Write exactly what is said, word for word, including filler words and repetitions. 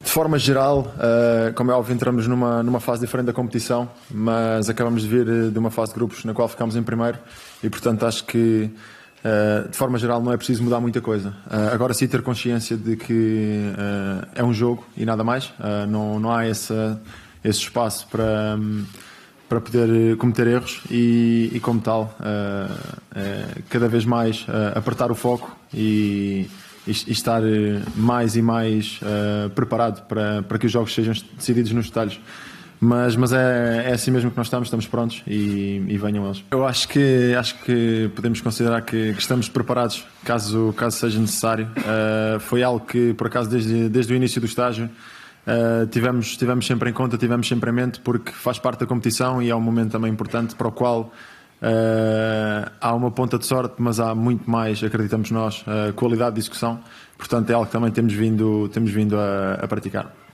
De forma geral, uh, como é óbvio, entramos numa, numa fase diferente da competição, mas acabamos de vir de uma fase de grupos na qual ficámos em primeiro e, portanto, acho que, uh, de forma geral, não é preciso mudar muita coisa. Uh, agora sim, ter consciência de que uh, é um jogo e nada mais. Uh, não, não há esse, esse espaço para, um, para poder cometer erros e, e como tal, uh, uh, cada vez mais uh, apertar o foco e e estar mais e mais uh, preparado para, para que os jogos sejam decididos nos detalhes. Mas, mas é, é assim mesmo que nós estamos, estamos prontos e, e venham eles. Eu acho que, acho que podemos considerar que, que estamos preparados caso, caso seja necessário. Uh, foi algo que, por acaso, desde, desde o início do estágio uh, tivemos, tivemos sempre em conta, tivemos sempre em mente, porque faz parte da competição e é um momento também importante para o qual Uh, há uma ponta de sorte, mas há muito mais, acreditamos nós, uh, qualidade de execução. Portanto, é algo que também temos vindo, temos vindo a, a praticar.